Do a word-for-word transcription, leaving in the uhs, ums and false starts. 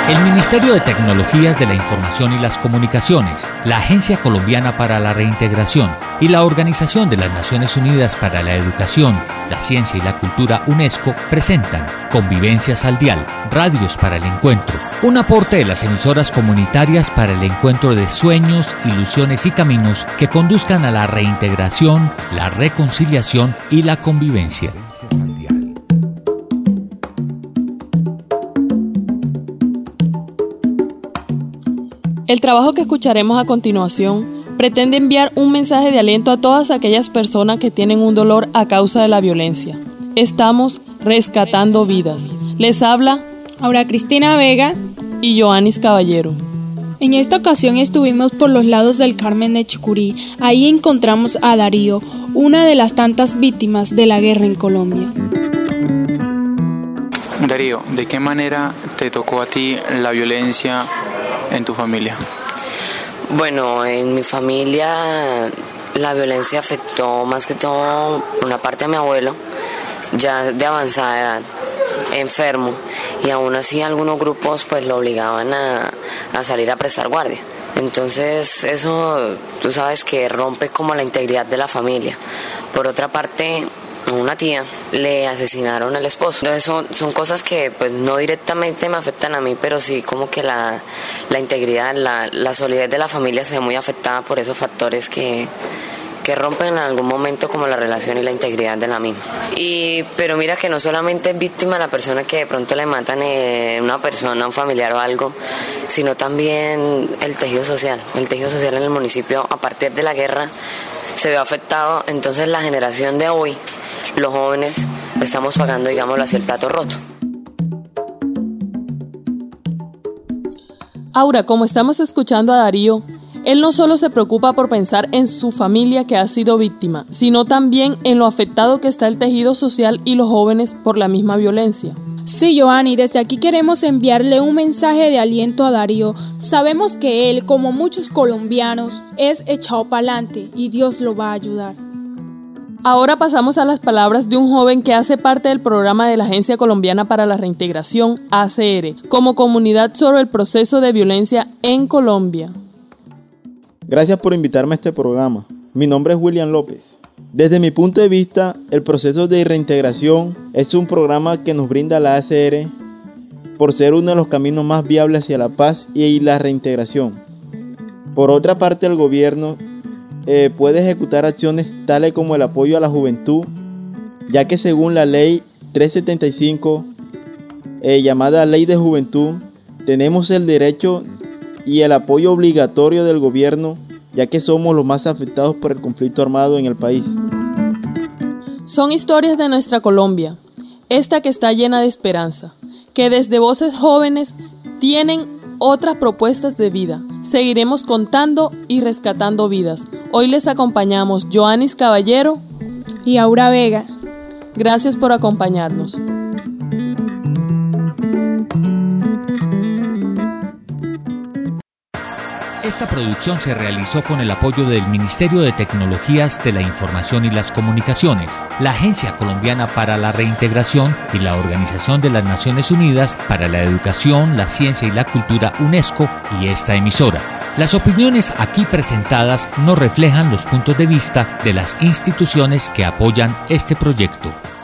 El Ministerio de Tecnologías de la Información y las Comunicaciones, la Agencia Colombiana para la Reintegración y la Organización de las Naciones Unidas para la Educación, la Ciencia y la Cultura UNESCO presentan Convivencias al Dial, Radios para el Encuentro, un aporte de las emisoras comunitarias para el encuentro de sueños, ilusiones y caminos que conduzcan a la reintegración, la reconciliación y la convivencia. El trabajo que escucharemos a continuación pretende enviar un mensaje de aliento a todas aquellas personas que tienen un dolor a causa de la violencia. Estamos rescatando vidas. Les habla Aura Cristina Vega y Joanis Caballero. En esta ocasión estuvimos por los lados del Carmen de Chucurí. Ahí encontramos a Darío, una de las tantas víctimas de la guerra en Colombia. Darío, ¿de qué manera te tocó a ti la violencia en tu familia? Bueno, en mi familia la violencia afectó más que todo una parte a mi abuelo, ya de avanzada edad, enfermo, y aún así algunos grupos pues lo obligaban a, a salir a prestar guardia. Entonces eso, tú sabes que rompe como la integridad de la familia. Por otra parte, una tía le asesinaron al esposo. Entonces son, son cosas que pues no directamente me afectan a mí, pero sí como que la, la integridad, la, la solidez de la familia se ve muy afectada por esos factores que, que rompen en algún momento como la relación y la integridad de la misma. Y, pero mira que no solamente es víctima la persona que de pronto le matan a una persona, un familiar o algo, sino también el tejido social. El tejido social en el municipio a partir de la guerra se ve afectado, entonces la generación de hoy, los jóvenes, estamos pagando, digámoslo así, el plato roto. Aura, como estamos escuchando a Darío, él no solo se preocupa por pensar en su familia que ha sido víctima, sino también en lo afectado que está el tejido social y los jóvenes por la misma violencia. Sí, Joanny, desde aquí queremos enviarle un mensaje de aliento a Darío. Sabemos que él, como muchos colombianos, es echado pa'lante y Dios lo va a ayudar. Ahora pasamos a las palabras de un joven que hace parte del programa de la Agencia Colombiana para la Reintegración, A C R, como comunidad sobre el proceso de violencia en Colombia. Gracias por invitarme a este programa. Mi nombre es William López. Desde mi punto de vista, el proceso de reintegración es un programa que nos brinda la A C R por ser uno de los caminos más viables hacia la paz y la reintegración. Por otra parte, el gobierno Eh, puede ejecutar acciones tales como el apoyo a la juventud, ya que según la ley trescientos setenta y cinco, eh, llamada Ley de Juventud, tenemos el derecho y el apoyo obligatorio del gobierno, ya que somos los más afectados por el conflicto armado en el país. Son historias de nuestra Colombia, esta que está llena de esperanza, que desde voces jóvenes tienen otras propuestas de vida. Seguiremos contando y rescatando vidas. Hoy les acompañamos Joanis Caballero y Aura Vega. Gracias por acompañarnos. Esta producción se realizó con el apoyo del Ministerio de Tecnologías de la Información y las Comunicaciones, la Agencia Colombiana para la Reintegración y la Organización de las Naciones Unidas para la Educación, la Ciencia y la Cultura UNESCO y esta emisora. Las opiniones aquí presentadas no reflejan los puntos de vista de las instituciones que apoyan este proyecto.